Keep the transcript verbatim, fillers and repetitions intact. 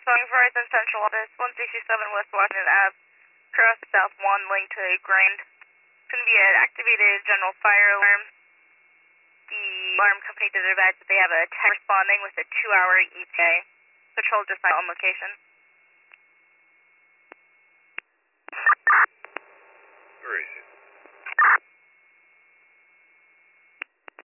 Calling Verizon Central Office, one sixty-seven West Washington Avenue, cross South one, link to Grand. It's going to be an activated general fire alarm. The alarm company did advise that they have a tech responding with a two-hour E T A. Patrol just on location. Where is it?